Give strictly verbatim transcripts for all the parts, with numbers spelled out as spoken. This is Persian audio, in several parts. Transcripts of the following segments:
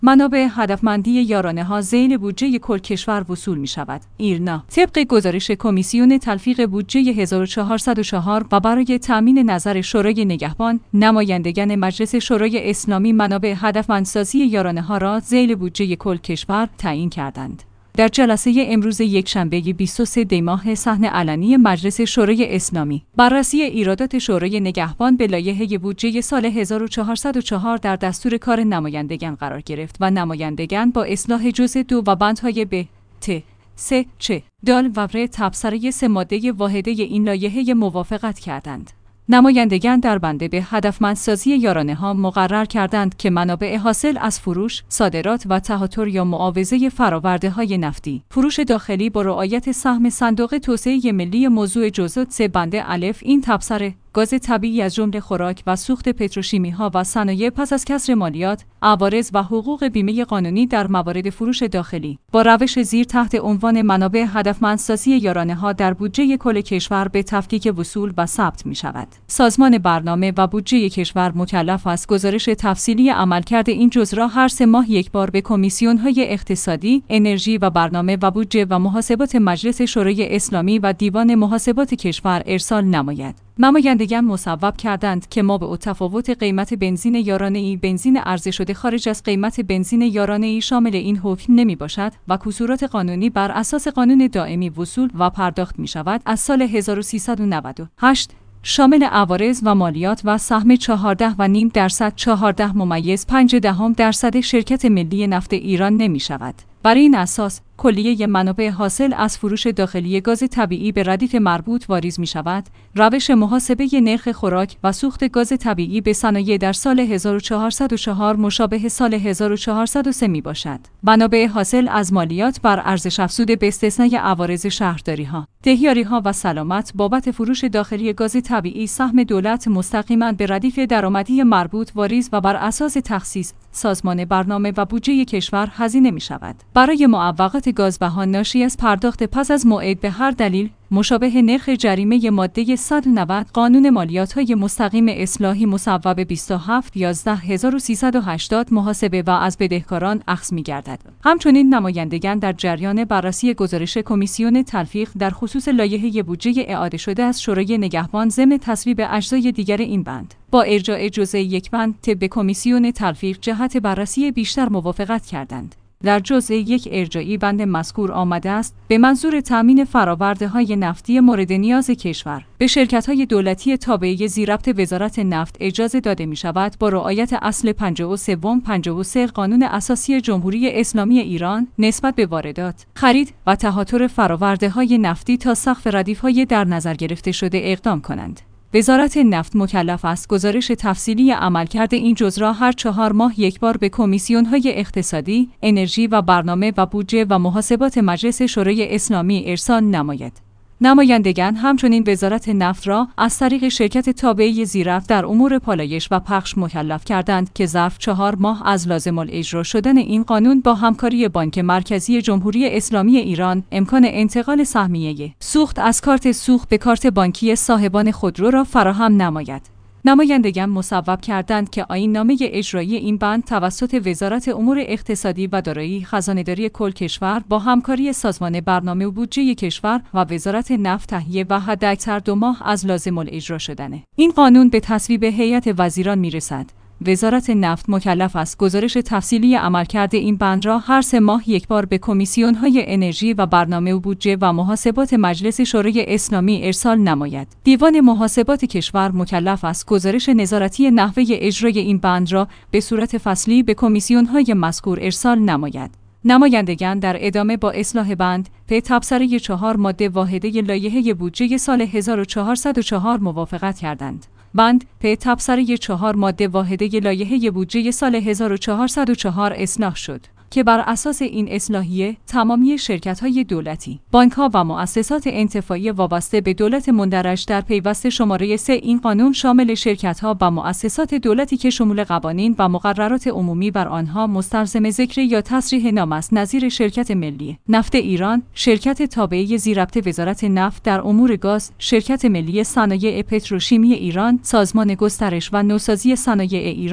منابع هدفمندی یارانه‌ها ذیل بودجه کل کشور وصول می‌شود. ایرنا طبق گزارش کمیسیون تلفیق بودجه هزار و چهارصد و چهار و برای تامین نظر شورای نگهبان، نمایندگان مجلس شورای اسلامی منابع هدفمندسازی یارانه‌ها را ذیل بودجه کل کشور تعیین کردند. در جلسه امروز یکشنبه بیست و سوم دی ماه صحن علنی مجلس شورای اسلامی، بررسی ایرادات شورای نگهبان به لایحه بودجه سال هزار و چهارصد و چهار در دستور کار نمایندگان قرار گرفت و نمایندگان با اصلاح جزء دو و بندهای ب، ت، س، چ، دال و ر تبصره سه ماده واحده این لایحه موافقت کردند. نمایندگان در بند به هدفمندسازی یارانه‌ها مقرر کردند که منابع حاصل از فروش، صادرات و تهاتر یا معاوضه فرآورده‌های نفتی، فروش داخلی با رعایت سهم صندوق توسعه ملی موضوع جزء سه بند الف این تبصره گاز طبیعی از جمله خوراک و سوخت پتروشیمی‌ها و صنایع پس از کسر مالیات، عوارض و حقوق بیمه قانونی در موارد فروش داخلی با روش زیر تحت عنوان منابع هدفمندسازی یارانه‌ها در بودجه کل کشور به تفکیک وصول و ثبت می‌شود. سازمان برنامه و بودجه کشور مکلف است گزارش تفصیلی عملکرد این جزء را هر سه ماه یک بار به کمیسیون‌های اقتصادی، انرژی و برنامه و بودجه و محاسبات مجلس شورای اسلامی و دیوان محاسبات کشور ارسال نماید. نمایندگان مصوب کردند که ما به تفاوت قیمت بنزین یارانه‌ای بنزین عرضه شده خارج از قیمت بنزین یارانه‌ای شامل این حکم نمی باشد و کسورات قانونی بر اساس قانون دائمی وصول و پرداخت می شود از سال هزار و سیصد و نود و هشت شامل عوارض و مالیات و سهم چهارده و نیم درصد چهارده ممیز پنج دهم درصد شرکت ملی نفت ایران نمی شود. بر این اساس کلیه منابع حاصل از فروش داخلی گاز طبیعی به ردیف مربوط واریز می شود. روش محاسبه نرخ خوراک و سوخت گاز طبیعی به صنایع در سال هزار و چهارصد و چهار مشابه سال هزار و چهارصد و سه می باشد. منابع حاصل از مالیات بر ارزش افزوده به استثنای عوارض شهرداری ها، دهیاری ها و سلامت بابت فروش داخلی گاز طبیعی سهم دولت مستقیما به ردیف درآمدی مربوط واریز و بر اساس تخصیص سازمان برنامه و بودجه کشور هزینه می شود. برای معوقات گازبهان ناشی از پرداخت پس از موعد به هر دلیل مشابه نرخ جریمه ماده صد و نود قانون مالیات‌های مستقیم اصلاحی مصوب بیست و هفت یازده هزار و سیصد و هشتاد محاسبه و از بدهکاران اخذ می‌گردد. همچنین نمایندگان در جریان بررسی گزارش کمیسیون تلفیق در خصوص لایحه بودجه اعاده شده از شورای نگهبان ضمن تصویب اجزای دیگر این بند با ارجاع جزء یک بند طبق کمیسیون تلفیق جهت بررسی بیشتر موافقت کردند. در جزء یک ارجاعی بند مذکور آمده است به منظور تامین فرآورده‌های نفتی مورد نیاز کشور به شرکت‌های دولتی تابعه زیربط وزارت نفت اجازه داده می‌شود با رعایت اصل پنجاه و سه پنجاه و سه قانون اساسی جمهوری اسلامی ایران نسبت به واردات، خرید و تهاتر فرآورده‌های نفتی تا سقف ردیف‌های در نظر گرفته شده اقدام کنند. وزارت نفت مکلف است گزارش تفصیلی عملکرد این جزء را هر چهار ماه یک بار به کمیسیون‌های اقتصادی، انرژی و برنامه و بودجه و محاسبات مجلس شورای اسلامی ارسال نماید. نمایندگان همچنین وزارت نفت را از طریق شرکت تابعه زیرفت در امور پالایش و پخش مکلف کردند که ظرف چهار ماه از لازم الاجرا شدن این قانون با همکاری بانک مرکزی جمهوری اسلامی ایران امکان انتقال سهمیه سوخت از کارت سوخت به کارت بانکی صاحبان خودرو را فراهم نماید. نمایندگان مصوب کردند که آیین‌نامه اجرایی این بند توسط وزارت امور اقتصادی و دارایی خزانه‌داری کل کشور با همکاری سازمان برنامه و بودجه کشور و وزارت نفت تهیه و حداکثر دو ماه از لازم الاجرا شدن این قانون به تصویب هیئت وزیران میرسد. وزارت نفت مکلف است گزارش تفصیلی عملکرد این بند را هر سه ماه یک بار به کمیسیون‌های انرژی و برنامه و بودجه و محاسبات مجلس شورای اسلامی ارسال نماید. دیوان محاسبات کشور مکلف است گزارش نظارتی نحوه اجرای این بند را به صورت فصلی به کمیسیون‌های مذکور ارسال نماید. نمایندگان در ادامه با اصلاح بند به تبصره چهار ماده واحده لایحه بودجه سال هزار و چهارصد و چهار موافقت کردند. بند به تبصره چهار ماده واحده لایحه بودجه سال هزار و چهارصد و چهار اصلاح شد که بر اساس این اصلاحیه تمامی شرکت‌های دولتی، بانک‌ها و مؤسسات انتفاعی وابسته به دولت مندرج در پیوست شماره سه این قانون شامل شرکت‌ها و مؤسسات دولتی که شمول قوانین و مقررات عمومی بر آنها مستلزم ذکر یا تصریح نام است نظیر شرکت ملی نفت ایران، شرکت تابعه زیربط وزارت نفت در امور گاز، شرکت ملی صنایع پتروشیمی ایران، سازمان گسترش و نوسازی صنایع ایران،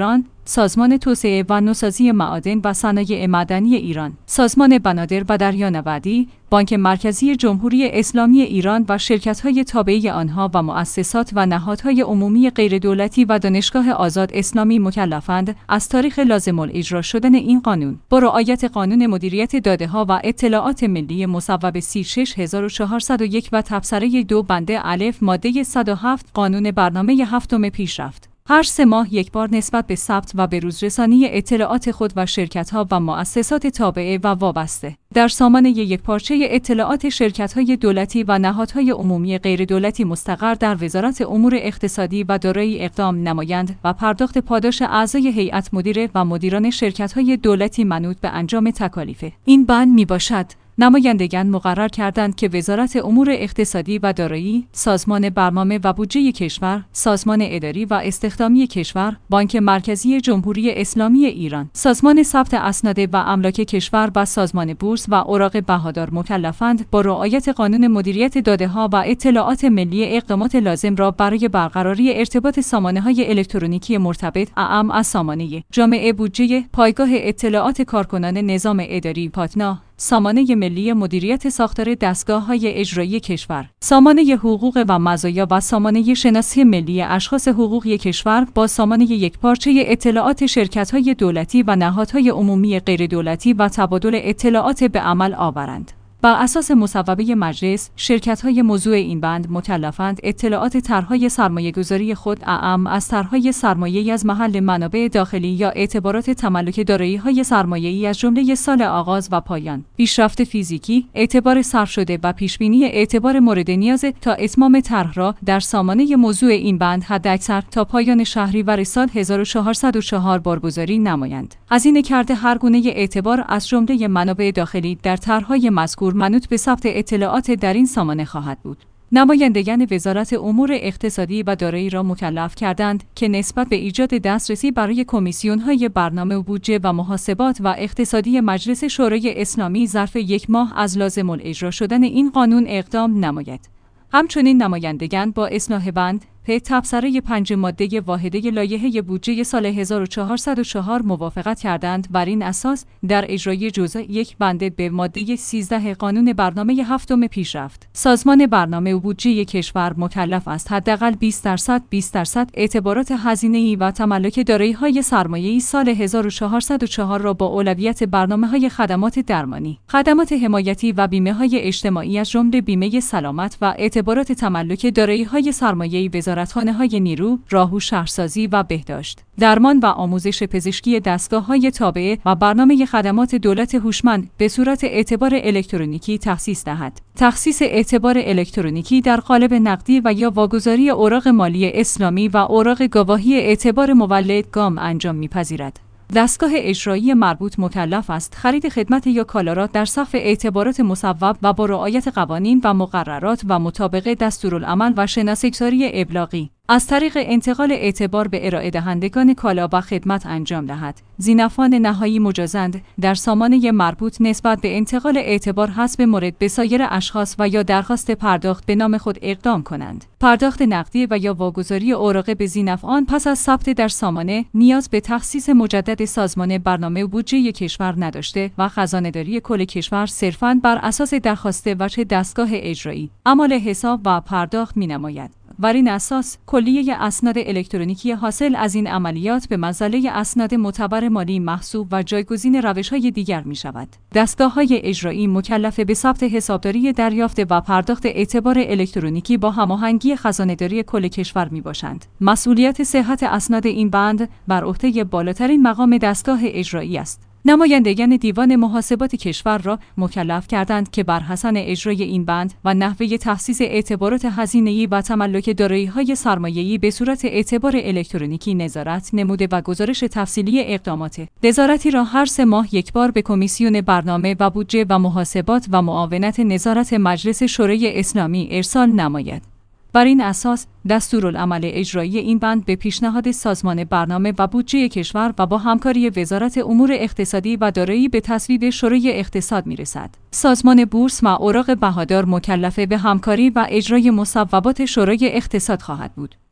سازمان توسعه و نوسازی معادن و صنایع معدنی ایران، سازمان بنادر و دریانوردی، بانک مرکزی جمهوری اسلامی ایران و شرکت‌های تابعه آنها و مؤسسات و نهادهای عمومی غیردولتی و دانشگاه آزاد اسلامی مکلفند از تاریخ لازم الاجرا شدن این قانون با رعایت قانون مدیریت داده‌ها و اطلاعات ملی مصوب سی و شش هزار و چهارصد و یک و تبصره دو بنده الف ماده صد و هفت قانون برنامه هفتم پیشرفت. هر سه ماه یک بار نسبت به ثبت و به روزرسانی اطلاعات خود و شرکت‌ها و مؤسسات تابعه و وابسته در سامانه یکپارچه اطلاعات شرکت‌های دولتی و نهادهای عمومی غیردولتی مستقر در وزارت امور اقتصادی و دارایی اقدام نمایند و پرداخت پاداش اعضای هیئت مدیره و مدیران شرکت‌های دولتی منوط به انجام تکالیف این بند میباشد. نمایندگان مقرر کردند که وزارت امور اقتصادی و دارایی، سازمان برنامه و بودجه کشور، سازمان اداری و استخدامی کشور، بانک مرکزی جمهوری اسلامی ایران، سازمان ثبت اسناد و املاک کشور و سازمان بورس و اوراق بهادار مکلفند با رعایت قانون مدیریت داده‌ها و اطلاعات ملی اقدامات لازم را برای برقراری ارتباط سامانه‌های الکترونیکی مرتبط اعم از سامانه جامعه بودجه، پایگاه اطلاعات کارکنان نظام اداری پاتنا، سامانه ملی مدیریت ساختار دستگاه‌های اجرایی کشور، سامانه حقوق و مزایا و سامانه شناسی ملی اشخاص حقوقی کشور با سامانه یکپارچه اطلاعات شرکت‌های دولتی و نهادهای عمومی غیردولتی و تبادل اطلاعات به عمل آورند. بر اساس مصوبه مجلس، شرکت‌های موضوع این بند مکلفند اطلاعات طرح‌های سرمایه‌گذاری خود اعم از طرح‌های سرمایه‌ای از محل منابع داخلی یا اعتبارات تملک دارایی‌های سرمایه‌ای از جمله سال آغاز و پایان، پیشرفت فیزیکی، اعتبار صرف شده و پیشبینی اعتبار مورد نیاز تا اتمام طرح را در سامانه موضوع این بند حداکثر تا پایان شهریور سال هزار و چهارصد و چهار بارگذاری نمایند. هزینه کرده هر گونه اعتبار از جمله منابع داخلی در طرح‌های مذکور منوط به ثبت اطلاعات در این سامانه خواهد بود. نمایندگان وزارت امور اقتصادی و دارایی را مکلف کردند که نسبت به ایجاد دسترسی برای کمیسیون‌های برنامه و بودجه و محاسبات و اقتصادی مجلس شورای اسلامی ظرف یک ماه از لازم الاجرا شدن این قانون اقدام نماید. همچنین نمایندگان با اصلاح بند به تبصره پنج ماده واحده لایحه بودجه سال هزار و چهارصد و چهار موافقت کردند. بر این اساس در اجرای جزء یک بنده به ماده سیزده قانون برنامه هفتم پیشرفت، سازمان برنامه و بودجه کشور مکلف است حداقل بیست درصد بیست درصد اعتبارات هزینه‌ای و تملک دارایی‌های سرمایه‌ای سال هزار و چهارصد و چهار را با اولویت برنامه‌های خدمات درمانی، خدمات حمایتی و بیمه‌های اجتماعی از جمله بیمه سلامت و اعتبارات تملک دارایی‌های سرمایه‌ای وزارتخانه‌های نیرو، راهو، شهرسازی و بهداشت، درمان و آموزش پزشکی دستگاه‌های تابعه و برنامه خدمات دولت هوشمند به صورت اعتبار الکترونیکی تخصیص دهد. تخصیص اعتبار الکترونیکی در قالب نقدی و یا واگذاری اوراق مالی اسلامی و اوراق گواهی اعتبار مولد گام انجام می‌پذیرد. دستگاه اجرایی مربوط مکلف است خرید خدمت یا کالا را در صف اعتبارات مصوب و با رعایت قوانین و مقررات و مطابق دستورالعمل و شناسه‌گذاری ابلاغی از طریق انتقال اعتبار به ارائه دهندگان کالا و خدمت انجام دهد. زینفان نهایی مجازند در سامانه مربوط نسبت به انتقال اعتبار حسب مورد به سایر اشخاص و یا درخواست پرداخت به نام خود اقدام کنند. پرداخت نقدی و یا واگذاری اوراق به زینفعان پس از ثبت در سامانه نیاز به تخصیص مجدد سازمان برنامه و بودجه کشور نداشته و خزانه‌داری کل کشور صرفاً بر اساس درخواست وجه دستگاه اجرایی اعمال حساب و پرداخت می‌نماید. بر این اساس کلیه اسناد الکترونیکی حاصل از این عملیات به منزله اسناد معتبر مالی محسوب و جایگزین روش‌های دیگر می‌شود. دستگاه‌های اجرایی مکلف به ثبت حسابداری دریافت و پرداخت اعتبار الکترونیکی با هماهنگی خزانه‌داری کل کشور میباشند. مسئولیت صحت اسناد این بند بر عهده بالاترین مقام دستگاه اجرایی است. نمایندگان دیوان محاسبات کشور را مکلف کردند که بر حسن اجرای این بند و نحوه تخصیص اعتبارات هزینه‌ای و تملک دارایی‌های سرمایه‌ای به صورت اعتبار الکترونیکی نظارت نموده و گزارش تفصیلی اقدامات نظارتی را هر سه ماه یک بار به کمیسیون برنامه و بودجه و محاسبات و معاونت نظارت مجلس شورای اسلامی ارسال نماید. بر این اساس دستورالعمل اجرایی این بند به پیشنهاد سازمان برنامه و بودجه کشور و با همکاری وزارت امور اقتصادی و دارایی به تصویب شورای اقتصاد میرسد. سازمان بورس و اوراق بهادار مکلف به همکاری و اجرای مصوبات شورای اقتصاد خواهد بود.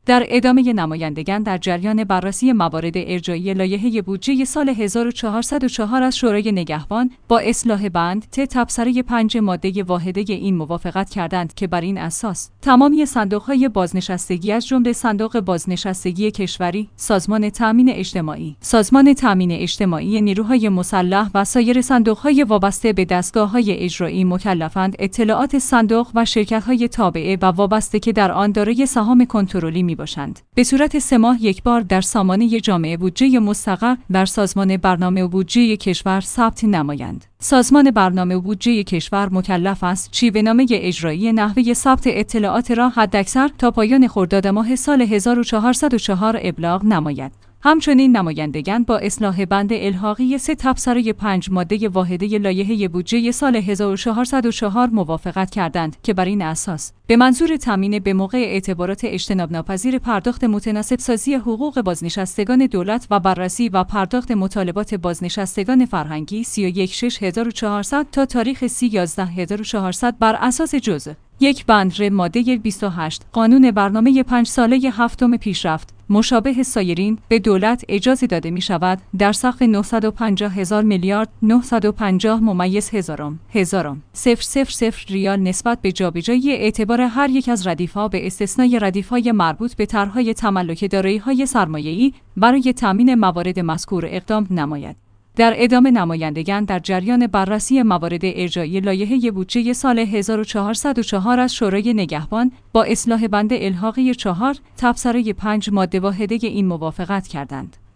در ادامه نمایندگان در جریان بررسی موارد ارجاعی لایحه بودجه سال هزار و چهارصد و چهار از شورای نگهبان با اصلاح بند ت تبصره پنج ماده واحده این موافقت کردند که بر این اساس تمامی صندوق‌های بازنشستگی از جمله صندوق بازنشستگی کشوری، سازمان تامین اجتماعی، سازمان تامین اجتماعی نیروهای مسلح و سایر صندوق‌های وابسته به دستگاه‌های اجرایی مکلفند اطلاعات صندوق و شرکت‌های تابعه و وابسته که در آن دارای سهام کنترلی میباشند به صورت سه ماه یک بار در سامانه جامع بودجه مستقر در سازمان برنامه و بودجه کشور ثبت نمایند. سازمان برنامه و بودجه کشور مکلف است شیوه‌نامه اجرایی نحوه ثبت اطلاعات را حداکثر تا پایان خرداد ماه سال هزار و چهارصد و چهار ابلاغ نماید. همچنین نمایندگان با اصلاح بند الحاقی سه تبصره پنج ماده واحده لایحه بودجه سال هزار و چهارصد و چهار موافقت کردند که بر این اساس به منظور تامین به موقع اعتبارات اجتناب ناپذیر پرداخت متناسب سازی حقوق بازنشستگان دولت و بررسی و پرداخت مطالبات بازنشستگان فرهنگی سی و یک شش هزار و چهارصد تا تاریخ سی یازده هزار و چهارصد بر اساس جزء یک بند ر ماده بیست و هشت قانون برنامه پنج ساله هفتم پیشرفت مشابه سایرین به دولت اجازه داده می شود در سقف نهصد و پنجاه هزار میلیارد نهصد و پنجاه ممیز هزارم هزارم صفر صفر صفر ریال نسبت به جابجایی اعتبار هر یک از ردیف‌ها به استثنای ردیف‌های مربوط به طرح‌های تملک دارایی‌های سرمایه‌ای برای تامین موارد مذکور اقدام نماید. در ادامه نمایندگان در جریان بررسی موارد ارجاعی لایحه بودجه سال هزار و چهارصد و چهار از شورای نگهبان با اصلاح بند الحاقی چهار تبصره پنج ماده واحده این موافقت کردند.